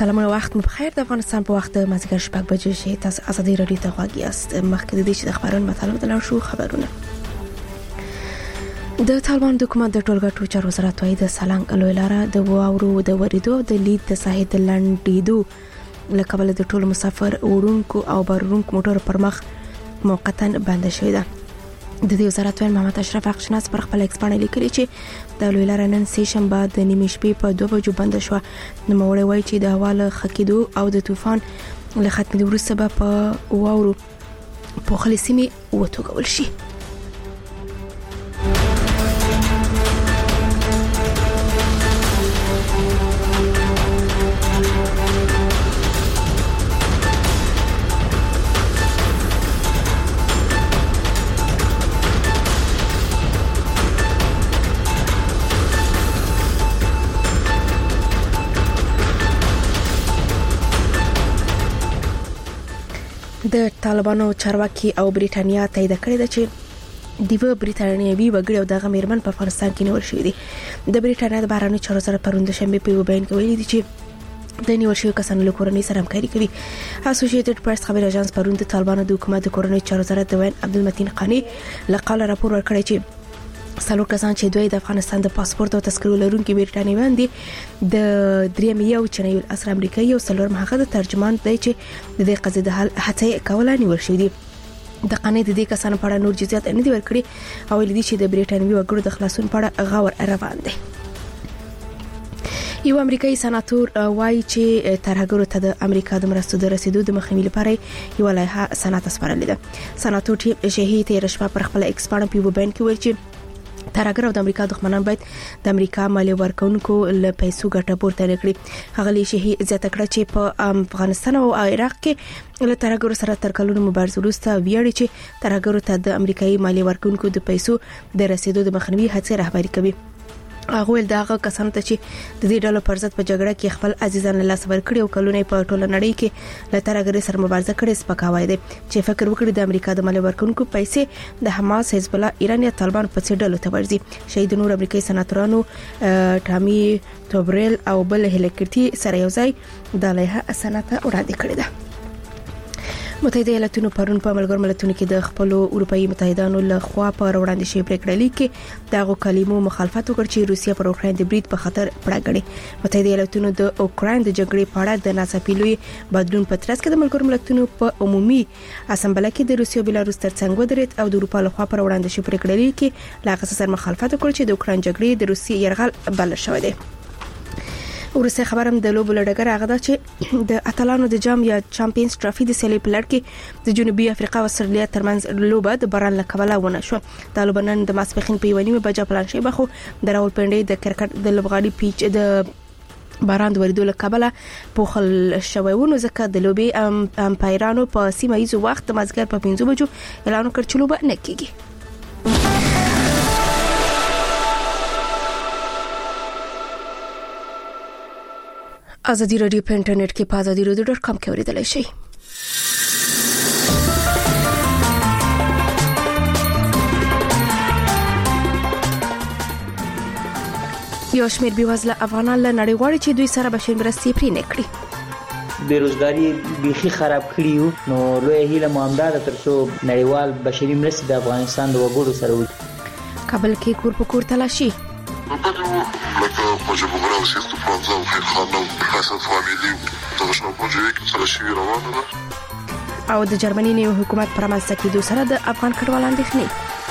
سلامونه وخت مو بخیر. د افغانستان په وخت مازیګر شپږ بجې شي. تاسو ازادي رادیو ته غواړئ یاست. مخکې د دې چې د خبرونو مطالب دلته شو خبرونه. د طالبان د حکومت د ټولګټو چارو وزارت وايي د سالنګ لوی لاره د واورو د وریدو د لید د ساحې د لنډېدو لکه د ټولو مسافر وړونکو او بارونکو موټر پر مخ موقتا بند شوې ده. د دې وزارت ویل محمد اشرف اخشناس پر خپل ایکس باندې لیکلي چې د لوی لاره نن سه شنبه د نیمې شپې په 2 بجو بند شو. نو موړی وایي چې د هوا له خکېدو او د طوفان له ختمېدو وروسته به په واورو په خلې سیمې وټوګول شي. د طالبانو چارواکي او بریټانیا تایید کړی دی چې دیو بریټانیوي وګړي او دغه میرمن په افغانستان کې نیول شوی دي. د بریټانیا د بهرنیو چارو وزارت پروند شنبه په بیان کې ویلي دي چې د نیول شوی کسانو له کورنۍ سره همکاري کوي. اسوسییټډ پریس خبري اژانس پروند د طالبانو د حکومت د کورنۍ چارو وزارت د وین عبدالمتین قانی لقاله راپور ورکړی چې څلور کسان چې دوی د افغانستان د پاسپورت او تذکرو لرونکي بریټانیویان دي د دریم یو چینایي اصل امریکایي او څلور هغه د ترجمان دی چې د دې قضیې د حل هڅه کولای نیول شوی دي. د قانې د دې کسانو په اړه نور جزئیات نه دي ورکړي او ویل دي چې د بریټانیوي وګړو د خلاصون په اړه غور روان دي. یو امریکایي سناتور وایي چې ترهګرو ته د امریکا د مرستو د رسیدو د مخنیوي لپاره یو لایحه سنات سپارلې ده. سناتور چې شهید تیر شپه پر خپل ایکس باندې په بیان کې ویل چې ترهګر او د امریکا دښمنان باید د امریکا مالی ورکونکو له پیسو ګټه پورته نکړي. هغه لی شهید زیاته کړه چې په افغانستان او عراق کې له ترهګرو سره تر کلونو مبارزه وروسته ویاړي چې ترهګرو ته د امریکایي مالی ورکونکو د پیسو د رسیدو د مخنیوي هڅې رهبري کوي. هغه ول دغه کسانو ته چې د دې ډلو پر ضد په جګړه کې خپل عزیزان له لاس ورکړي او کلونه په ټوله نړۍ کې له ترهګرۍ سره مبارزه کړې سپکاوی دي چې فکر وکړي د امریکا د مالی ورکونکو پیسې د حماس، حزب الله، ایران یا طالبان په څیر ډلو ته ورځي. شهید نور امریکایي سناتورانو ټامي توبریل او بل هلیکرتي سره یو ځای د لایحه سنت وړاندې کړې ده. متحده ایالاتونو پرون په ملګرو ملتونو کې د خپل اروپאי متحدانو له خوا په وړاندې شوی پریکړه لیکي دغه کلمو مخالفت وکړ چې روسیا پر اوکراین د برید په خطر پړه غړي. متحده ایالاتونو د اوکراین د جګړې په اړه د ناڅاپي لوی بدلون په ترڅ کې د ملګرو ملتونو په عمومي اسامبله کې د روسیا بیلاروس ترڅنګ ودرېد او د اروپا له خوا پر وړاندې شوی پریکړه لیکي لاغه سره مخالفت وکړ چې د اوکراین جګړې د روسي يرغل بلل شوی دی. ورسته خبرم د لوبو لړګر هغه دا چې د اتلانو د جام یا چمپیونز ټرافي د سیلې پلړ کې د جنوبي افریقا او استرالیا ترمنځ لوبه د باران له کبله ونه شو. د لوبنن د ماسپخین په 1:30 بجې پلان شي بخو د راولپنډي د کرکټ د لوبغاړي پیچ د باران د وریدو له کبله پوخل شوی ونه ځکه د لوبي امپایرانو په سیمه ییز وخت د مازګر په 5 بجو اعلان وکړ چې لوبه نه کیږي. ازادي رادیو په انټرنیټ کې په azadiradio.com کې اوریدلای شئ. یو شمېر بېوزله افغانان له نړۍ غواړي چې دوی سره بشري مرستې پرې نه کړي. بیروزګاری بیخي خراب کړی یو نو لوی هیله مو همدا ده ترڅو نړیوال بشري مرستې د افغانستان د وګړو سره وي. کابل کې کور په کور تلاشي لکه خوجه بغرا و سیستو فرانزا و خیر خانه و حسن فامیلی دغشنا پروژه که تلاشي روانه ده او د جرمني نیو حکومت پر رامنځته کېدو سره د افغان کډوالو اندېښنې.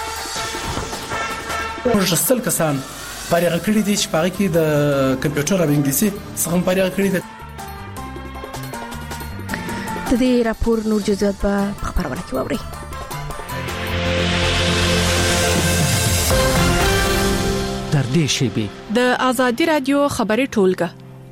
ورشتل کسان پاره کړی دي چې پاره کې د کمپیوټر او انګلیسي څنګه پاره کړی دي. د دې راپور نور جزئیات به خبرونه کې ووري. در دې شیبه د ازادي رادیو خبري ټولګه.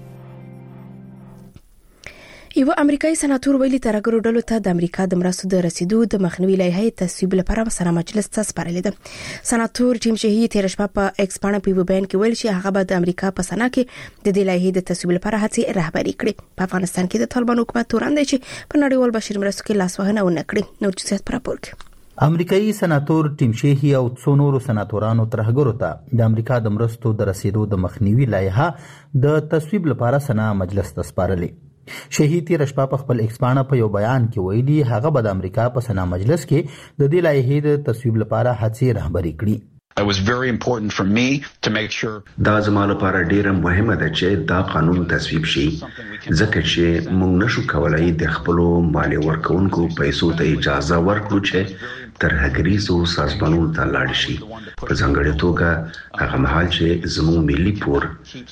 یو امریکایي سناتور ویلي ترهګرو ډلو ته د امریکا د مرستو د رسیدو د مخنیوي لایحه تصویب لپاره سره مجلس ته سپارلې ده. سناتور جیم شهید تیر شپه په ایکس باندې په بیان کې ویل چې هغه به د امریکا په سنا کې د دې لایحې د تصویب لپاره هڅې رهبري کړي. په افغانستان کې د طالبان حکومت تورن دی چې په نړیوال بشري مرستو کې لاسوهنه ونه کړي. نور جزئیات پر راپور کې. امریکایي سناتور ټیم شیهی او څو نورو سناتورانو ترهګرو ته د امریکا د مرستو د رسیدو د مخنیوي لایحه د تصویب لپاره سنا مجلس ته سپارلې. شهید تیر شپه په خپل ایکسپانه په یو بیان کې ویلي هغه به د امریکا په سنا مجلس کې د دې لایحې د تصویب لپاره هڅې رهبري کړي. It was very important for me to make sure دا زما لپاره ډیره مهمه ده چې دا قانون تصویب شي ځکه چې موږ نشو کولای د خپل مالی ورکونکو پیسو ته اجازه ورکړو چې ترهګریزو سازمانونو ته لاړ شي په ځانګړې توګه هغه مهال چې زموږ ملي پور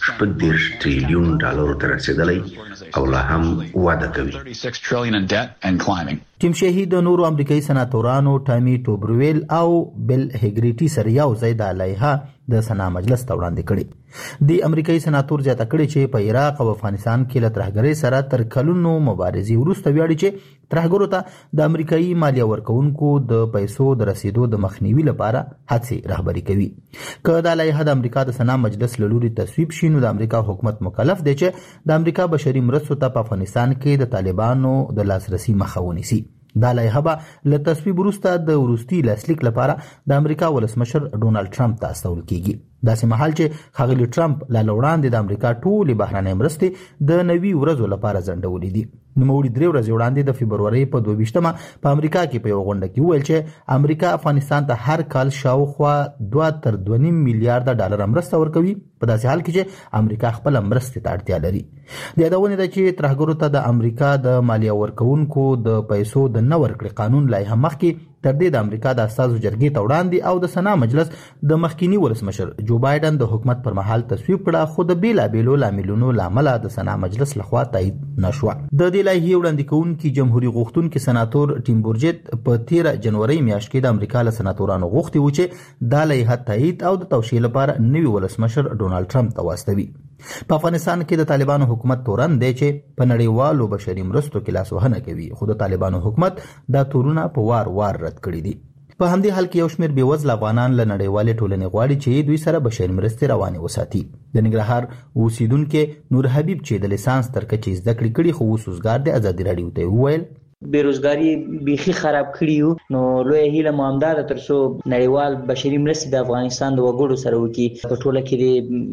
$40 تریلیون ته رسیدلی او لا هم وده کوي. $36 trillion in debt and climbing. ټیم شهید د نورو امریکایي سناتورانو ټامي ټوبرویل او بل هګریټي سره یو ځای د لایحه د سنا مجلس ته وړاندې کړي. د امریکایي سناتور زیاته کړي چې په عراق او افغانستان کې له ترهګرۍ سره تر کلونو مبارزې وروسته ویاړي چې ترهګرو ته د امریکایي مالیه ورکونکو د پیسو د رسیدو د مخنیوي لپاره هڅې رهبري کوي. که دا لایحه د امریکا د سنا مجلس له لوري تصویب شي نو د امریکا حکومت مکلف دی چې د امریکا بشري مرستو ته په افغانستان کې د طالبانو د لاسرسي مخه ونیسي. دا لایحه به له تصویب وروسته د وروستي لاسلیک لپاره د امریکا ولسمشر ډونالد ټرمپ ته استول کیږي. داسې مهال چې ښاغلي ټرمپ لا وړاندې د امریکا ټولې بهرنۍ مرستې د 90 ورځو لپاره ځنډولې دي. نوموړي 3 ورځې وړاندې د فبرورۍ په 22مه په امریکا کې په یو غونډه کې وویل چې امریکا افغانستان ته هر کال شاوخوا $2.5 میلیارډ مرسته ورکوي په داسې حال کې چې امریکا خپل مرستې ته اړتیا لري. د یادونه ده چې ترهګرو ته د امریکا د مالیه ورکونکو د پیسو د نه ورکړې قانون لایحه مخکې تر دې د امریکا د استازو جرګې ته وړاندې او د سنا مجلس د مخکینی ولسمشر جو بایدن د حکومت پر مهال تصویب کړه خو د بیلابیلو لاملونو لامل د سنا مجلس لخوا تایید نشو. د دې لایحې وړاندې کوونکي جمهوریت غوښتونکي سناتور ټیم بورجت په 13 جنوري میاشت کې د امریکا له سناتورانو غوښتي و چې دا لایحه تایید او د توشیح لپاره نوی ولسمشر ډونالد ټرمپ ته واستوي. په افغانستان کې د طالبانو حکومت تورن دی چې په نړیوالو بشري مرستو کې لاسوهنه کوي خو د طالبانو حکومت دا تورونه په وار رد کړي دي. په همدې حال کې یو شمېر بېوزله افغانان له نړیوالې ټولنې غواړي چې دوی سره بشري مرستې روانې وساتي. د ننګرهار اوسیدونکي نور حبیب چې د لیسانس تر کچې زده کړې کړي خو اوس وزګار دی ازادي راډیو ته وویل بیروزګاری بیخي خراب کړیو نو لوی هیله مو همدا ده ترڅو نړیوال بشري مرستې د افغانستان د وګړو سره وکړي په ټوله کې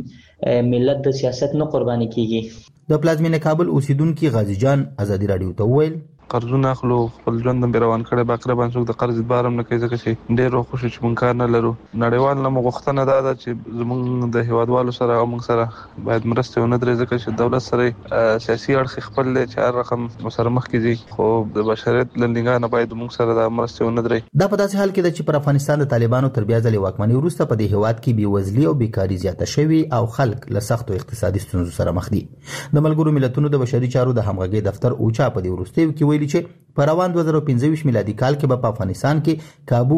د ملت د سیاست نه قرباني کیږي. د پلازمینې کابل اوسیدونکي غازی جان ازادي راډیو ته وویل قرضونه اخلو خپل ژوند هم روان کړي باکره باندې څوک د قرض بارم نه کوي ځکه چې ډېر خوشي چې مونږ کار نه لرو. نړیوال نه مغختنه ده چې زمونږ د هیوادوالو سره او مونږ سره باید مرسته ونه درې ځکه چې دولت سره سیاسي اړخ خپل چې هر رقم سره مخ کیږي خو د بشریت لنډنګا نه باید مونږ سره د مرسته ونه درې. دا په داسې حال کې چې پر افغانستان د طالبانو تر بیا ځلې واکمنۍ وروسته په دې هیواد کې بیوزلي او بیکاری زیاته شوې او خلک له سختو اقتصادي ستونزو سره مخ دي. د ملګرو ملتونو د بشري چارو د همغږي دفتر اوچا په دې وروستیو کې ویلي چې په روان 2015 میلادي کال کې په افغانستان کې کابو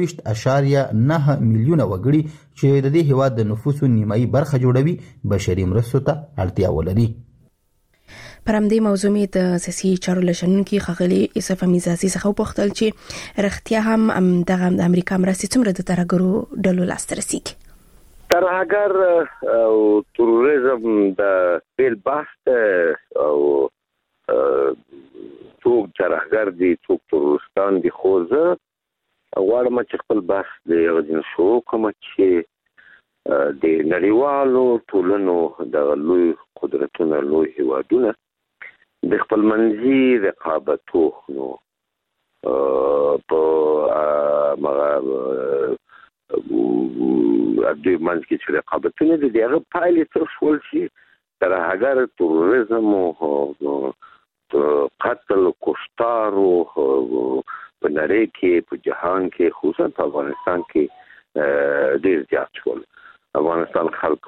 22.9 میلیونه وګړي چې د دې هیواد د نفوسو نیمایي برخه جوړوي بشري مرستو ته اړتیا ولري. پر همدې موضوع می د سیاسي چارو لشنونکي ښاغلي یوسف میزازي څخه وپوښتل چې رښتیا هم دغه د امریکا مرستې څومره د ترهګرو ډلو لاسته رسیږي. ترهګر او تروریزم د بیل بحث او څوک ترهګر دي څوک تروریستان دي خو زه غواړم چې خپل بحث د یو ځین شروع کوم چې د نړیوالو ټولنو د لوی قدرتونو لوی هیوادونه د خپل منځي رقابتو نو په دوی منځ کې چې رقابتونه دي هغه پایلې تر شول چې ترهګر تروریزم او قتل کشتار په نړۍ کې په جهان کې خصوصا په افغانستان کې ډېر زیات شول. افغانستان خلک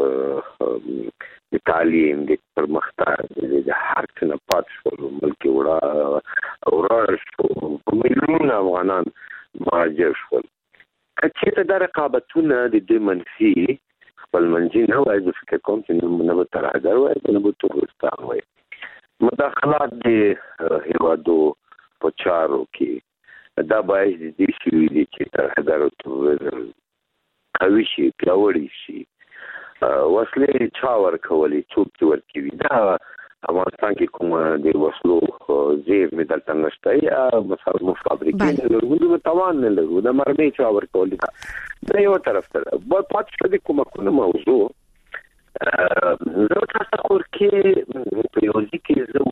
د تعلیم د پرمختګ د هر څه نه پات شول ملک وړاندې شو په میلیونونه افغانان مهاجر شول. چې دا رقابتونه د دوی منفي خپل منځي نه وایي زه فکر کوم چې نه به ترهګر وایي نه به تروریستان وایي. مداخلات د هیوادو په چارو کې دا باعث دي چې ترهګر او تروریزم قوي شي پیاوړي شي. وسلې چا ورکولې څوک ورکوي دا افغانستان کې کوم د وسلو زیرمې دلته نشته یا مثلا مو فابریکې نه لرو موږ توان نه لرو د مرمۍ چا ورکولې دا یو طرف ته پاتې شو د کومه موضوع زه تاسو خور کې په یو ځکه زه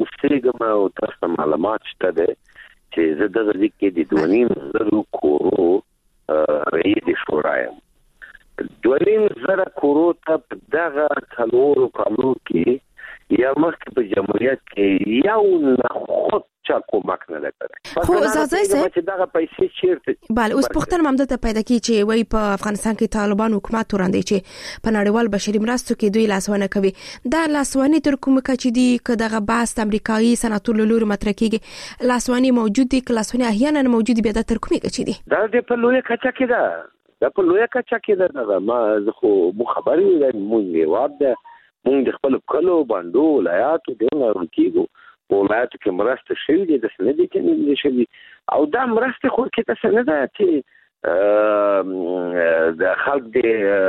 2.5 کورو رئیس شورایم 2.5 کورو ته دغه څلورو کالو کې یا مخکې په جمهوریت کې یو نه خود چا کومک نه لګره خو ځای چې دغه پیسې چیرته بله اوس پوښتنه هم دلته پیدا کی چې وای په افغانستان کې طالبان حکومت وړاندې چې په نړیوال بشري مرستو کې دوی لاسوهنه کوي دا لاسوهنې تر کومه کچې دي که دغه بحث امریکایي سناتور له لوري مطرح کیږي لاسوهنې موجود دي که لاسوهنې احیانا موجود دي بیا دا تر کومه کچې دي دا د په لویه کچه کې ده دا په لویه کچه کې ده ما زه خو خبرې ده مونږ یواب ده مونږ د خپل کلو باندو ولایاتو دغه ورکیږو په ولایاتو کې مرسته شوې دي د سندې کې نه شوې او دا مرسته خو کې تاسو نه ده چې د خلک د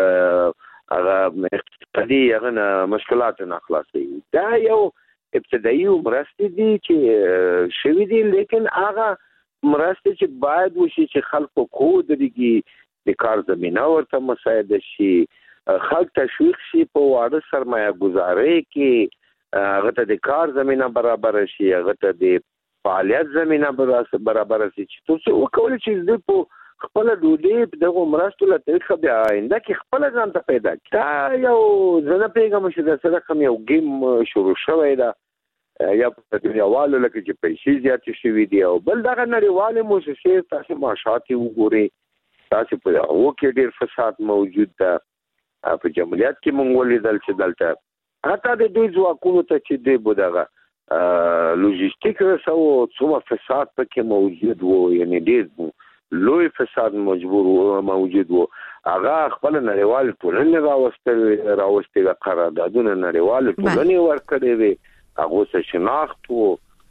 هغه اقتصادي هغه مشکلات نه خلاصي دا یو ابتدایي مرسته دي چې شوې دي لیکن هغه مرسته چې باید وشي چې خلکو کو درېږي د کار زمينه ورته مساعده شي خلک تشویق شي په واړه سرمایه گزاري کې هغه ته د کار زمينه برابر شي هغه ته د فعالیت زمينه برابر شي چې تاسو وکولای شئ د خپل ډوډۍ دغه مرستو له طریقه بیا آینده کې خپل ځان ته پیدا کړئ یو ځنه پیغام شي د سره کوم یو گیم شروع شوی دا یا په دنیاوالو لکه چې پیسې زیاتې شوي دي او بل دغه نړیوالې موسسې تاسو معاشاتي وګورئ تاسو په هغه کې ډېر فساد موجود ده په جمهوریت کې مونږ ولیدل چې دلته حتی د دوی ځواکونو ته چې دی بودغه لوجستیک رسو څومره فساد پکې موجود وو یعنی ډېر لوی فساد موجود وو هغه خپل نړیوال ټولنې راوستي قراردادونه نړیوال ټولنې ورکړي وي هغه څه شناخت وو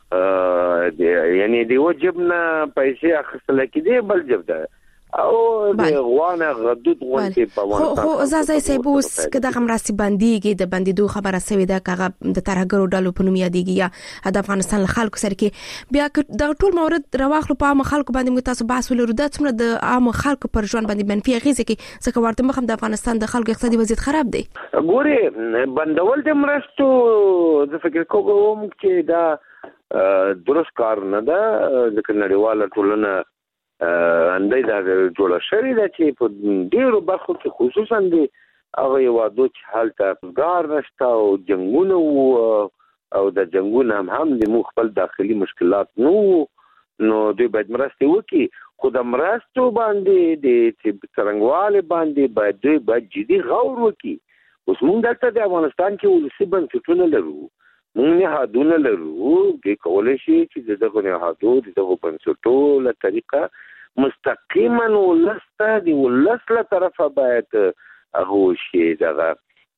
یعنی دی وجبنا پیسې اخیستل کېدې بل جب ده او د غوانه غدود غونډې په ونه خو ځای صاحب اوس که دغه مرستې بنديږي د بندیدو خبره سوي ده کغه د ترهګرو ډلو په نوم یادېږي یا د افغانستان له خلکو سره کې بیا د ټول مورد رواخلو په عام خلکو باندې موږ تاسو بحث ولرو د څومره د عام خلکو پر ژوند باندې منفي اغیزه کوي ځکه ورته مخم د افغانستان د خلکو اقتصادي وضعیت خراب دی ګوري بندول د مرستو د فکر کوم چې دا درست کار نه ده ځکه نړیواله ټولنه اندای دا جوړه شوې ده چې په ډیرو برخو کې خصوصا د هغه یوادو چې حالت ګار نشته او جنگونه او د جنگونه هم د مو خپل داخلي مشکلات نو دوی باید مرسته وکړي خو د مرستو باندې د څرنګواله باندې باید دوی باید جدي غور وکړي اوس موږ دلته د افغانستان کې ولسی بنسټونه لرو موږ نه هادونه لرو چې کولای شي چې دغه نه هادو دغه بنسټو له طریقه مستقیما ولسته دی ولسله طرفه باید هغه شي دغه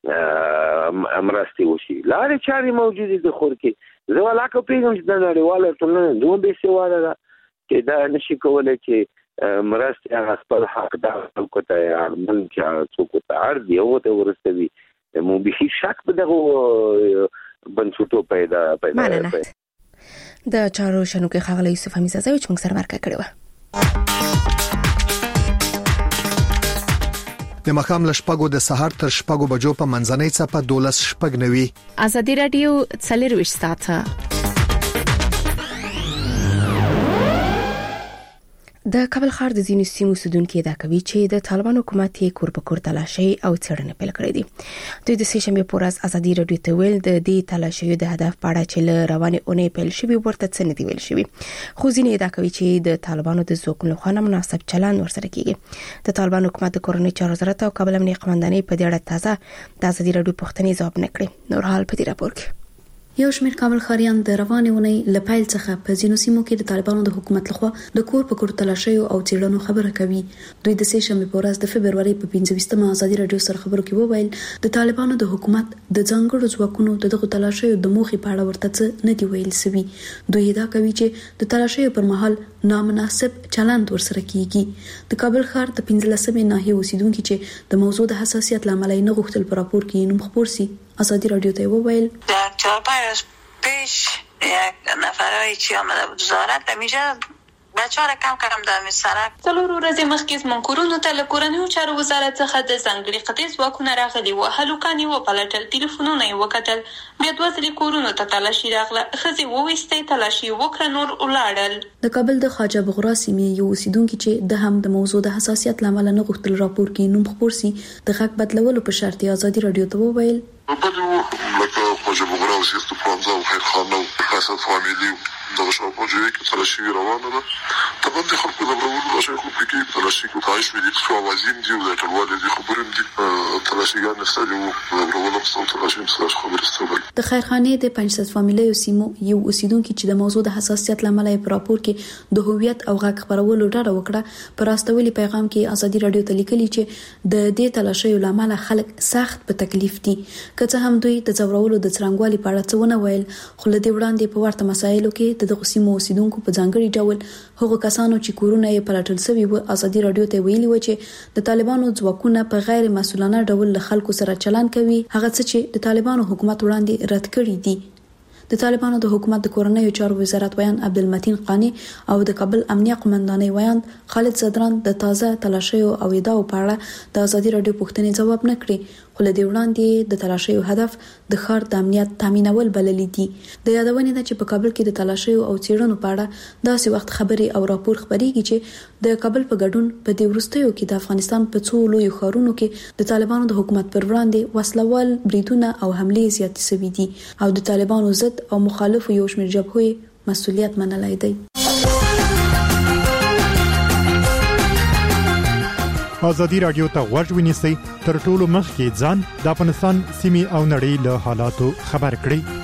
امرستي وشي لارې چاري موجوده دي خور کې زه ولاکه پیغام چې د نړیواله ټولنه دوه به سیواله ده چې دا نشي کولای چې مرستي هغه خپل حق د خلکو ته عمل چې څوک ته عرض یو ته ورسوي مو به شک به دغه بنسټو پیدا د چارو شنو کې خغله یوسف حمیزه زوی چې موږ سره مرکه کړې و د مخام لشپګو د سحر تر شپګو بجو په منځنۍ صفه 12 شپګ نوي ازادي رادیو څلروي ساته د کابل ښار د ځینو سیمو اوسیدونکو دا کوي چې د طالبان حکومت یې کور په کور تلاشي او څېړنه پیل کړې دي دوی د سه شنبه په ورځ ازادي رادیو ته ویل د دې تلاشي د هدف په اړه چې له روانې اونۍ پیل شوی ورته څه نه دی ویل شوی خو ځینې دا کوي چې د طالبانو د ځواکونو خانه مناسب چلند ورسره کیږي د طالبان حکومت د کورنۍ چارو وزارت او کابل امنیه قومندانۍ په دې اړه تازه د ازادي رادیو پوښتنې ځواب نه کړې نور حال په دې راپور کې یو شمېر کابل ښاریان د روانې اونۍ لپایل څخه په ځینو سیمو کې د طالبانو د حکومت لخوا د کور په کور تلاشي او څېړنو خبره کوي دوی د سه شنبه په ورځ د فبرवरी په 15مه ازادي رادیو سره خبرو کې وویل د طالبانو د حکومت د ځانګړو ځواکونو دغه تلاشي د موخې په اړه ورته څه نه دی ویل سوي دوی دا کوي چې د تلاشي پر مهال نامناسب چلند ورسره کیږي د کابل ښار د 15مه ناحیه اوسیدونکو چې د موضوع د حساسیت لامل نه غوښتل پر راپور کې نوم خبر سي ازادي رادیو ته وویل در 4-5 روز پیش یک نفرایی که آمده بود وزارت همیشه بچاره کم د مسرک څلور ورځې مخکې زمونږ ته له کورنیو چارو وزارت څخه د ځانګړي قطعي ځواکونه راغلي وو. هلوکان یې وپلټل، ټلیفونونه یې وکتل، بیا دوه ځلې کورونو ته تلاشي راغله، ښځې وویستې، تلاشي وکړه، نور ولاړل. د کابل د خواجه بغرا سیمې یو اوسیدونکي چې د هم د موضوع د حساسیت لامل نه غوښتل راپور کې نوم خپور سي، د غږ بدلولو په شرط ازادي رادیو ته وویل لکه خواجه بغرا او سیستو پرانزا او خیرخانه او حسد فامیلی دغه شاوخوا جوړې کې تلاشي روانه ده. طبعا د خلکو د برولو د شیخو پکې تلاشي کو تعیش ملي څو اوازین دی او د ټولواله دي خبرم دي تلاشيګان نستاجو د برولو څو تلاشي مساج خبرې ستوي. د خیرخانه د پنځه فامیلی سیمو یو اوسیدونکي چې د موضوع د حساسیت لامل په راپور کې د هویت او غږ خبرولو ډاډه وکړه، پر راستولي پیغام کې ازادي رادیو ته لیکلي چې د دې تلاشي لامل خلک سخت په تکلیف دي، که هم دوی د ځورولو د څرنګوالي په اړه څه ونه ویل، خو له دې وړاندې په ورته مسایلو کې د دغه سیمو اوسیدونکو په ځانګړي ډول هغو کسانو چې کورونه یې پلټل شوي وو ازادي رادیو ته ویلي و چې د طالبانو ځواکونه په غیر مسؤلانه ډول له خلکو سره چلند کوي، هغه څه چې د طالبانو حکومت وړاندې رد کړي دي. د طالبانو د حکومت د کورنیو چارو وزارت ویان عبدالمتین قانی او د کابل امنیه قومندانۍ ویان خالد زدران د تازه تلاشیو او ادعاو په اړه د ازادي رادیو پوښتنې ځواب نه کړي، خو له دې وړاندې د تلاشیو هدف د ښار د امنیت تامینول بللي دي. د یادونې ده چې په کابل کې د تلاشیو او څېړنو په اړه داسې وخت خبرې او راپور خبرېږي چې د کابل په ګډون په دې وروستیو کې د افغانستان په څو لویو ښارونو کې د طالبانو د حکومت پر وړاندې وسلوال بریدونه او حملې زیاتې شوي دي او د طالبانو ضد او مخالفو یو شمېر جبهو مسؤلیت منلای دی. ازادي رادیو ته غوږ ونیسئ، تر ټولو مخکې ځان د افغانستان سیمې او نړۍ له حالاتو خبر کړئ.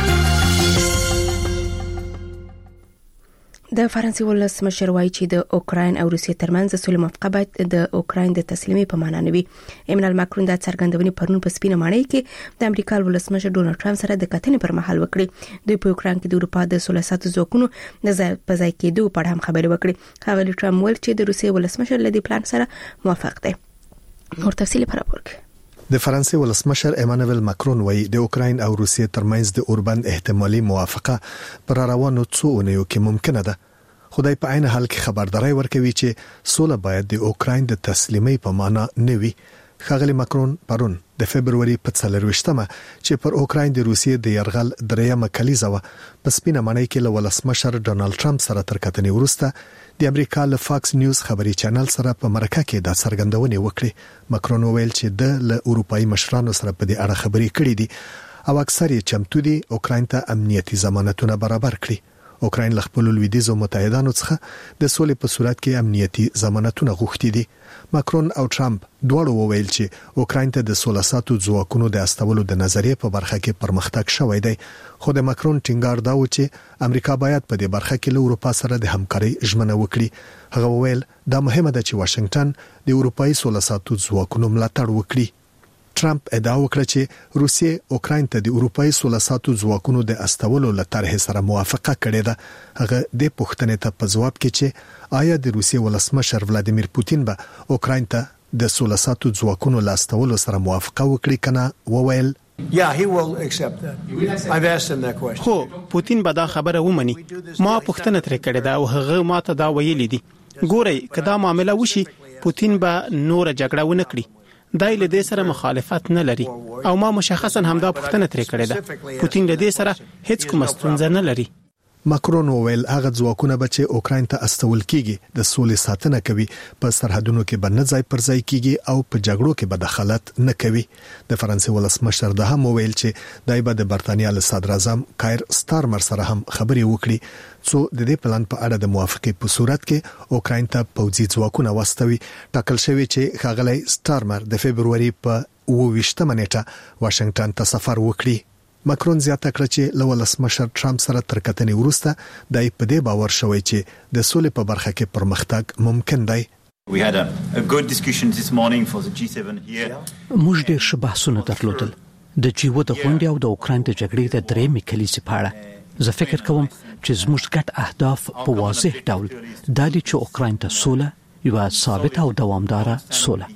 د فرانسې ولسمشر وایي چې د اوکراین او روسیې ترمنځ د سولې موافقه باید د اوکراین د تسلیمي په معنا نه وي. ایمانوئل ماکرون د څرګندونې پرون په سپینه ماڼۍ کې د امریکا ولسمشر ډونالد ټرمپ سره د کتنې پر مهال وکړي. دوی په اوکراین کې د اروپا د 16 ځواکونو د په ځای کېدو په اړه هم خبرې وکړي. ښاغلي ټرمپ ویل چې د روسیې ولسمشر له دې پلان سره موافق دی. نور تفصیل پر راپور کې د فرانسې ولسمشر ایمانوئل ماکرون وایي د اوکراین او روسیې ترمنځ د اوربند احتمالي موافقه پر روانو څو اونیو کې ممکنه ده. خدای په عین حال کې خبرداري ورکوي چې سوله باید د اوکراین د تسلیمي په معنا نه وي. ښاغلي ماکرون پرون د فبرवरी په 24مه چې پر اوکراین د روسیې د يرغل دریمه کلیزه و په سپینه ماڼۍ کې له ولسمشر ډونالد ټرمپ سره تر کتنې وروسته د امریکا له فاکس نیوز خبري چینل سره په مرکه کې د څرګندونې وکړې. ماکرون ویل چې د له اروپאי مشرانو سره په دې اړه خبرې کړې دي او اکثر یې چمتو دي اوکراین ته امنیتي ضمانتونه برابر کړي. اوکراین له خپل لویدیځو متحدانو څخه د سولې په صورت کې امنیتي ضمانتونه غوښتي دي. ماکرون او ټرمپ دواړو وویل چې اوکراین ته د 16 ځواکونو د استولو د نظریې په برخه کې پرمختګ شوی دی، خو د ماکرون ټینګار دا و چې امریکا باید په دې برخه کې له اروپا سره د همکارۍ ژمنه وکړي. هغه وویل دا مهمه ده چې واشنگټن د اروپאי 16 ځواکونو ملاتړ وکړي. ټرمپ ادعا وکړه چې روسیې اوکراین ته د اروپאי 16 ځواکونو د استولو لپاره سره موافقه کړې ده. هغه د پوښتنې ته په جواب کې چې آیا د روسیې ولسمشر ولادیمیر پوتین به اوکراین ته د 16 ځواکونو لاستولو سره موافقه وکړي کنه، وویل Yeah, he will accept that. I've asked him that question. خو پوتین به دا خبره ومني. ما پوښتنه ترې کړې ده او هغه ماته دا ویلي دي. ګورئ کدا معاملې وشي پوتین به نور جګړه ونه کړي. دای له دې سره مخالفت نه لري او ما مشخصا همدا پوښتنه ترې کړې ده. پوتین له دې سره هیڅ کوم ستونزه نه لري. ماکرون وویل هغه ځواکونه به چې اوکراین ته استول کیږي د سولې ساتنه کوي، په سرحدونو کې به نه ځای پر ځای کیږي او په جګړو کې به دخالت نه کوي. د فرانسې ولسمشر د هم وویل چې دای به د برتانیا له صدر اعظم کایر سټارمر سره هم خبرې وکړي څو د دې پلان په اړه د موافقې په صورت کې اوکراین ته پوځي ځواکونه واستوي. ټاکل شوی چې ښاغلی سټارمر د فبرवरी په 28مه نیټه واشنگټن ته سفر وکړي. ماکرون زیاته کړ چې له ولسمشر ټرمپ سره تر کتنې وروسته دای په دې باور شوی چې د سولې په برخه کې پرمختګ ممکن دی. We had a good discussion this morning for the G7 here. موږ ډېر ښه بحثونه درلودل د G7 د غونډې او د اوکراین د جګړې د درېمې کلیزې په اړه. زه فکر کوم چې زموږ ګډ اهداف په واضح ډول د دې چې اوکراین ته سوله، یو ثابت او دوامدار سوله.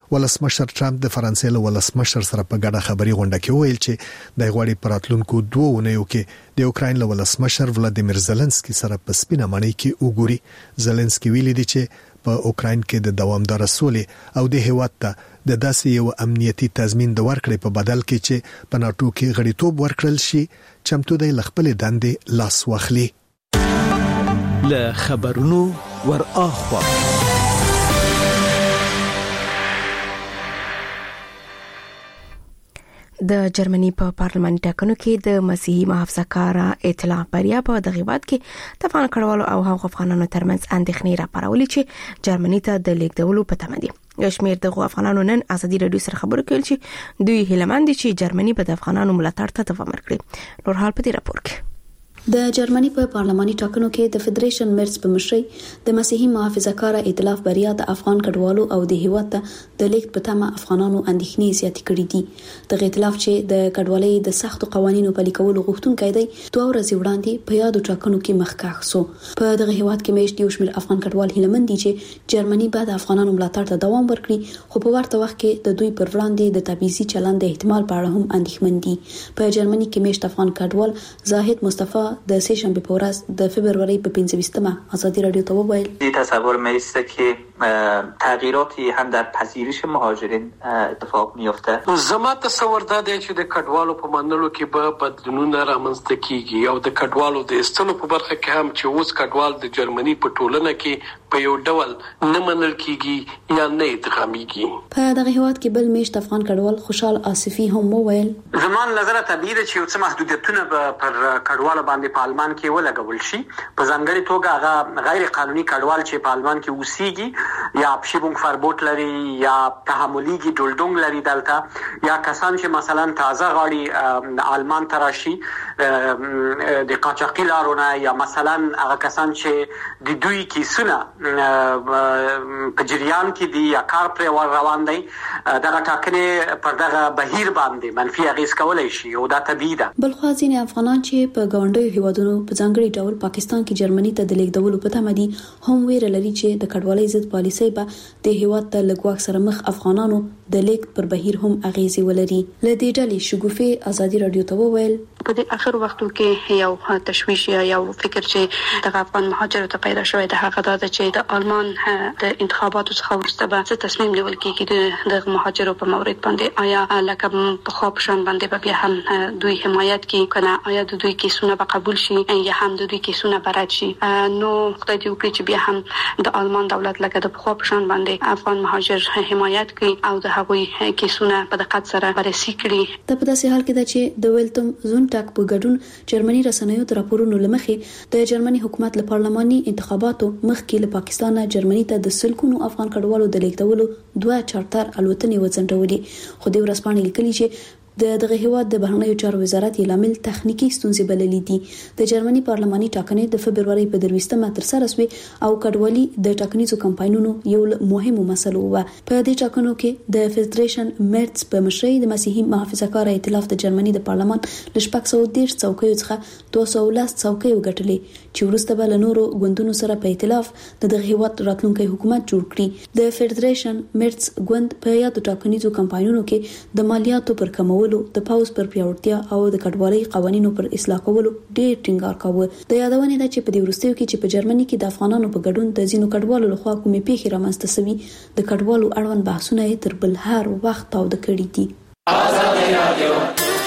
ولسمشر ټرمپ د فرانسې له ولسمشر سره په ګډه خبري غونډه کې ویل چې د غوړي پراتلونکو 2 اونیو کې د اوکرين له ولسمشر ولادیمیر زيلنسکي سره په سپینه معنی کې وګوري. زيلنسکي ویلي دی چې په اوکرين کې د دوامدار سولې او د هیواد ته د داسې یو امنیتي تضمین د ورکړې په بدل کې چې په ناتو کې غړیتوب ورکړل شي چمتو دی خپل دندې لاس واخلي. له خبرونو ور اخوا د جرمني په پارلماني ټاکنو کې د مسیحي محافظه‌کاره ائتلاف بریا په دغه هیواد کې د افغان کډوالو او هغو افغانانو ترمنځ اندېښنې راپارولې چې جرمني ته د لیږدولو په تمه دي. شمیر دغه افغانانو نن ازادي رادیو سره خبرو کول چې دوی هیلمن دي چې جرمني به د افغانانو ملاتړ ته دوام ورکړي. نور حال په دې راپور کې د جرمني په پارلماني ټاکنو کې د فدریشن مرز په مشرۍ د مسیحي محافظه‌کاره ائتلاف بریا د افغان کډوالو او د هیواد ته د لیږد په تمه افغانانو اندېښنې زیاتې کړې دي. د ائتلاف چې د کډوالۍ د سختو قوانینو پلي کولو غوښتونکی دی 2 ورځې وړاندې په یادو ټاکنو کې مخکښ سو. په دغه هیواد کې مېشت یو شمېر افغان کډوال هیلمن دي چې جرمني بعد افغانانو ملاتړ ته دوام ورکړي، خو په ورته وخت کې د دوی پر وړاندې د تبعیضي چلند احتمال په اړه هم اندېښمن دي. په جرمني کې مېشت افغان کډوال زاهد مصطفی د سهشنبه په ورځ د فبرवरी په 25 ازادي رادیو ته وویل تصور میسته که تغییراتی هم در پذیرش مهاجرین اتفاق میفته. زما تصور دا دی چې د کډوالو په منلو کې به بدلونونه رامنځته کیږي او د کډوالو د استلو په برخه کې هم چې اوس کډوال د جرمني په ټولنه کې په یو ډول نه منل کیږي یا نه ادغامیږي. په دغه هیواد کې بل مېشت افغان کډوال خوشحال آصفي هم وویل زمان نظر طبيعي چې یو څه محدودیتونه پر کډوالو باندې په آلمان کې ولګول شي، په ځانګړي توګه هغه غیر قانوني کډوال چې په آلمان کې اوسېږي یا پښیبونګ فربوت لري یا تحمليږي ډولډونګ لري دلته، یا کسان چې مثلا تازه غاړي آلمان ته راشي د قاچاقي لارونه، یا مثلا هغه کسان چې د دوی کیسونه په جریان کې دي یا کار پر روان دي، دغه ټاکنې پر دغه بهیر باندې منفي اغیز کولای شي او دا طبيعي ده. بل خو ځینې افغانان چې په ګاونډیو هیوادونو په ځانګړي ډول پاکستان کې جرمني ته د لیږدولو په تمه دي هم ویره لري چې د کډوالۍ ضد پالیسۍ به د هیواد ته لګواک سره مخ افغانانو د لیږد پر بهیر هم اغیز ولري. لدې ډلې شګوفه ازادي رادیو ته وویل په دې اخر وختو کې یو تشویش یا یو فکر چې د افغان مهاجرو ته پیدا شوی د هغه د چې د آلمان د انتخاباتو څخه وروسته به څه تصمیم نیول کیږي د مهاجرو په مورد باندې، آیا لکه په خو په شان باندې به بیا هم دوی حمایت کوي کنه، آیا د دوی کیسونه به قبول شي یا هم د دوی کیسونه برات شي. نو خدای دې وکړي چې بیا هم د آلمان دولت لکه د خو په شان باندې افغان مهاجر حمایت کوي او د هغوی کیسونه په دقت سره بررسي کړي. د په داسې حال کې ده چې د ویلتم زونټاک په ګډون جرمني رسنیو د راپورونو لمخې د جرمني حکومت له پارلماني انتخاباتو مخکې له پاکستان جرمني ته د سلګونو افغان کډوالو د لیږدولو 2 چارټر الوتنې وځنډولې، خو د ورځپاڼې لیکلي چې دغه هیواد د بهرنیو چارو وزارت یې لامل تخنیکی ستونزې بللې دي. د جرمني پارلماني ټاکنې د فبرवरी په 23 تر سره شوې او کډوالي د ټاکنیزو کمپاینونو یو مهمه مسله و. په دې ټاکنو کې د فدریشن مرز په مشرۍ د مسیحي محافظه‌کاره ائتلاف د جرمني د پارلمان ل 410 څوکیو څخه 210 څوکۍ وګټلې چې وروسته بل نورو ګوندونو سره په ائتلاف د هیواد راتلونکي حکومت جوړ کړي. د فدریشن مرز ګوند په یادو ټاکنیزو کمپاینونو کې د مالیاتو پر کمولو، د پاوز پر پیاوړتیا او د کډوالۍ قوانینو پر اصلاح کولو ډېر ټینګار کاوه. د یادونې ده چې په دې وروستیو کې چې په جرمني کې د افغانانو په ګډون د ځینو کډوالو لخوا کومې پیښې رامنځته شوې، د کډوالو اړوند بحثونه یې تر بل هر وخت تاوده کړي دي. ازادي رادیو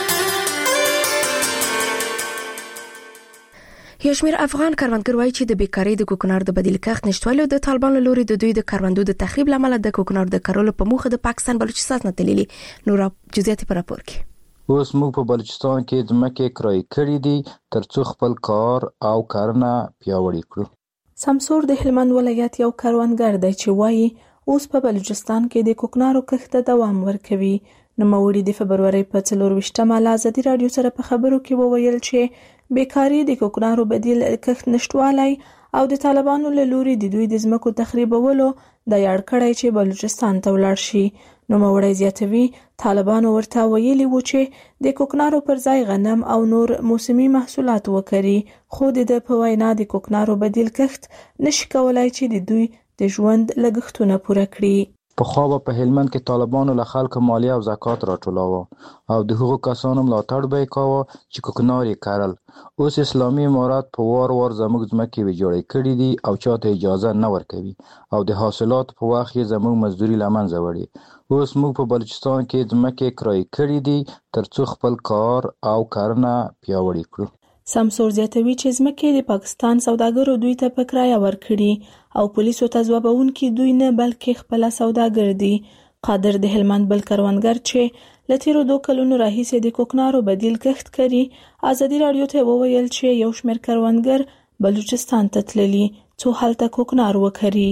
یو شمېر افغان کروندګر وایي چې د بیکارۍ د کوکنار د بدیل کښت نشټوالي د طالبانو لوري د دوی د کروندو د تخریب لامل د کوکنار د کرلو په موخه د پاکستان بلوچستان نه تللي. نور جزئیات پر راپور کې اوس موږ په بلوچستان کې ځمکې کرای کړې دي ترڅو خپل کار او کارونه پیاوړي کړو. سمسور د هلمند ولایت یو کروندګر دی چې وایي اوس په بلوچستان کې د کوکنارو کښت ته دوام ورکوي. نوموړي د فبرवरी په 24 ل ازادي رادیو سره په خبرو کې وویل چې بیکاری د کوکنارو بدیل کښت نشټوالي او د طالبانو له لوري د دوی د ځمکو تخریبولو د یاد کړی چې بلوچستان ته ولاړ شي. نوموړي زیاتوي طالبانو ورته ویلي و چې د کوکنارو پر ځای غنم او نور موسمي محصولات وکړي، خو د په وینا د کوکنارو بدیل کښت نشي کولای چې د دوی د ژوند لګښتونه پوره کړي. په خو په هلمند کې طالبانو له خلکو مالیه او زکات راټولاوه او د هغو کسانو ملاتړ به کاوه چې کوکنار یې کرل. اوس اسلامي امارات په وار زموږ ځمکې ویجاړې کړي دي او چاته اجازه نه ورکوي او د حاصلات په وخت یې زموږ مزدوري له منځه وړي. اوس موږ په بلوچستان کې ځمکې کرایه کړي دي ترڅو خپل کار او کرنه پیاوړې کړو. سمسور زیاتوي چې ځمکې د پاکستان سوداګرو دوی ته په کرایه ورکړي او پولیسو ته ځوابونکي دوی نه بلکې خپل سوداګر دي. قادر د هلمند بل کروندګر چې له تیرو 2 کلونو راهیسې د کوکنارو بدیل کښت کوي ازادي رادیو ته وویل چې یو شمېر کروندګر بلوچستان ته تللي څو هلته کوکنار وکري.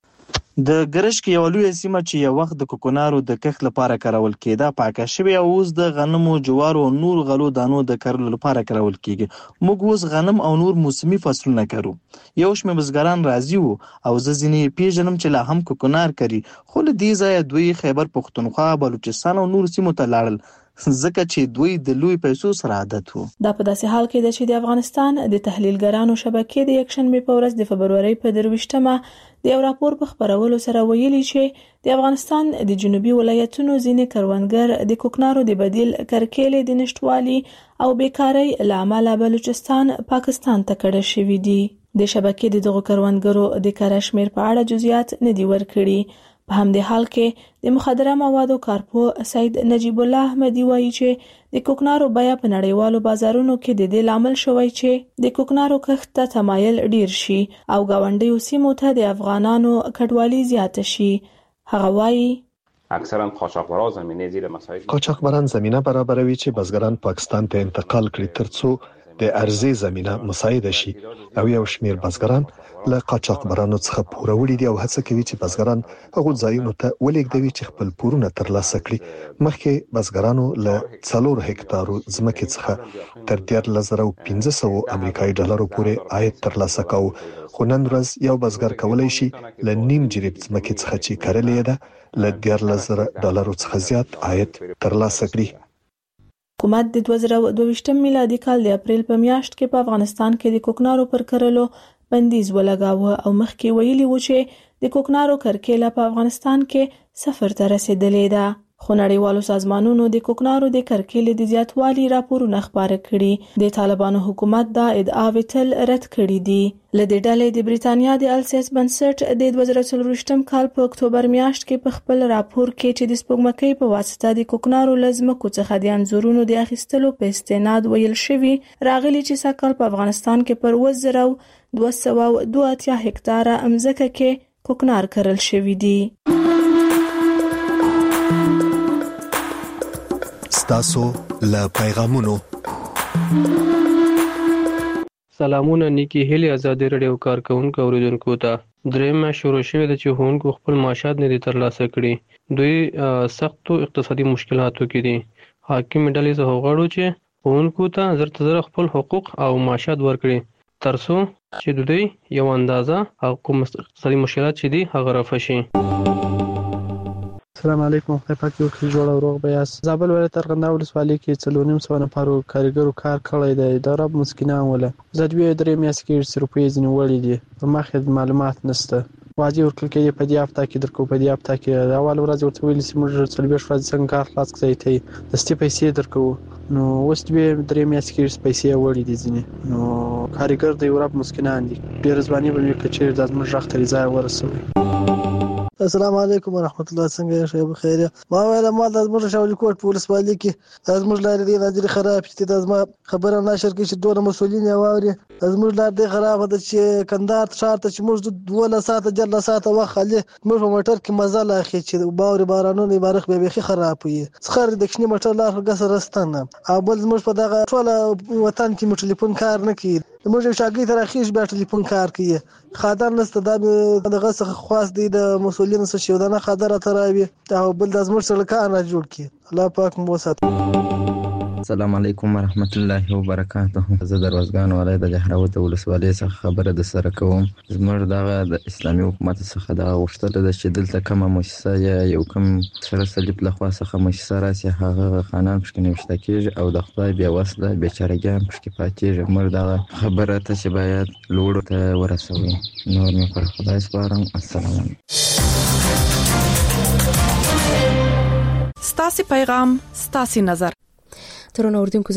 د ګرشک یو لوی سیمه چې یو وخت د کوکنارو د کښت لپاره کارول کېده پاکه شوې او اوس د غنمو، جوارو او نور غلو دانو د کرلو لپاره کارول کېږي. موږ اوس غنم او نور موسمي فصلونه کرو. یو شمېر بزګران راضي وو او زه ځینې پیژنم چې لا هم کوکنار کوي، خو له دې ځایه دوی خیبر پښتونخوا، بلوچستان او نور سیمو ته لاړل ځکه چې دوی د لوی پیسو سره عادت وو. دا په داسې حال کې ده چې د افغانستان د تحلیلګرانو شبکې د یکشنبه په ورځ د فبرورۍ په 23مه د یو راپور په خبرولو سره ویلي چې د افغانستان د جنوبي ولایتونو ځینې کروندګر د کوکنارو د بدیل کرکېلې د نشټوالي او بیکارۍ له امله بلوچستان پاکستان ته کډه شوي دي. د شبکې د دغو کروندګرو د کار شمیر په اړه جزئیات نه دي ورکړي. په همدې حال کې د مخدره موادو کارپو سید نجیب الله احمدي وایي چې د کوکنارو بیه په نړیوالو بازارونو کې د دې لامل شوی چې د کوکنارو کښت ته تمایل ډیر شي او ګاونډیو سیمو ته د افغانانو کډوالي زیاته شي. هغه وایي اکثرا قاچاقبران زمینه زیر مسایل قاچاقبران زمینه برابروي چې بزګران پاکستان ته انتقال کړي ترڅو د ارزي زمینه مساعده شي او یو شمیر بزګران له قاچاقبرانو څخه پوروړي دي او هڅه کوي چې بزګران هغه ځایونو ته ولېږدوي چې خپل پورونه ترلاسه کړي. مخکې بزګرانو له 4 هکتارو ځمکې څخه تر 13,500 امریکایي ډالرو پورې عاید ترلاسه کاوه، خو نن ورځ یو بزګر کولای شي له نیم جریب ځمکې څخه چې کرلې ده له 13,000 ډالرو څخه زیات عاید ترلاسه کړي. حکومت د 2022 میلادي کال د اپریل په میاشت کې په افغانستان کې د کوکنارو پر کرلو بندیز ولګاوه او مخکې ویلي و چې د کوکنارو کرکیله په افغانستان کې 0 ته رسیدلې ده. خو نړیوالو سازمانونو د کوکنارو د کرکیلې د زیاتوالي راپورونه خبره کړي. د طالبانو حکومت دا ادعاوې تل رد کړي دي. له دې ډلې د بریتانیا د السیاس بنسټ د 2024 کال په اکتوبر میاشت کې په خپل راپور کې چې د سپوږمکۍ په واسطه د کوکنارو لزمکو څخه د انځورونو د اخیستلو په استناد ویل شوی راغلي چې سږ کال په افغانستان کې پر 2,282 هکتاره امځکه کې کوکنار کرل شوی دي. ستاسو له پیغامونو سلامونه نیکی هیلي ازادي رادیو کارکونکو اوریدونکو ته درېمه شروع شوې ده چې هونکو خپل معاشات نه دي ترلاسه کړي. دوی سختو اقتصادي مشکلاتو کې دي. حاکم ډلې زه غواړو چې هونکو ته زر خپل حقوق او معاشات ورکړي ترڅو چې دوی یو اندازه حقوق اقتصادي مشکلات چې دي هغه رفع شي. السلام علیکم. خدای پاک یو ښه جوړ او روغ بیاس. زابل ولایت ارغنداب ولسوالۍ کې 4.5 نفرو کارګرو کار کړی دی. د رب مسکینان وله زه 2 میاشتې کې روپۍ ځینې وړي دي. په مخې معلومات نشته. واجب ورکړل کېږي په دې هفته کې درکو په دې هفته کې اول ورځ ورته ویل چې موږ 40 ورځې څنګه کار خلاص کړی ته دستي پیسې درکو. نو اوس 2 میاشتې کې پیسې وړي دي ځینې. نو کارګر دی رب مسکینان دي. ډېر ځواني به کچې د زموږ رخت ځای ورسوي. السلام علیکم ورحمت الله. څنګه یې ښه بخیر؟ ما ویل ما د زموږ شاولي کوټ په ولسوالۍ کې زموږ لارې دی نظر خراب چې د زما خبره نشر کې چې دوه مسولین یې واوري. زموږ لار دی خراب ده چې کندهار ښار ته چې موږ 12 ساعته 14 ساعته وخت خالي موږ په موټر کې مزه لا اخی چې باور بارانونه بارخ به بيخي خراب وي. څخه د کښنی موټر لار غس رستنه او بل زموږ په دغه ټول وطن کې مو ټلیفون کار نه کوي. موږ شاګي تر اخیش بیا ټلیفون کار کوي. خادر نسته دغه څخه خاص دی د مسولین څخه شو دنه خادر تراوي او بل د زموږ سره نه جوړ کی. الله پاک مو ساتي. السلام علیکم ورحمت الله وبرکاته. زه دروازګان ولای د جهراوت ولسوالۍ څخه خبره د سره کوم. زموږ د اسلامي حکومت څخه د غوښتل د چې دلته کومه مؤسسه یا یو کوم سره صلیب له خوا څخه مؤسسه راسي هغه خانان پکې نوشته کیږي او د خدای بیا وسله بیچارهګان پکې پاتېږي. موږ دا خبره ته چې باید لوړ ته ورسوي. نور مې پر خدای سپارم. السلام علیکم. ستاسو پیغام ستاسو نظر. ترونه اردوونکو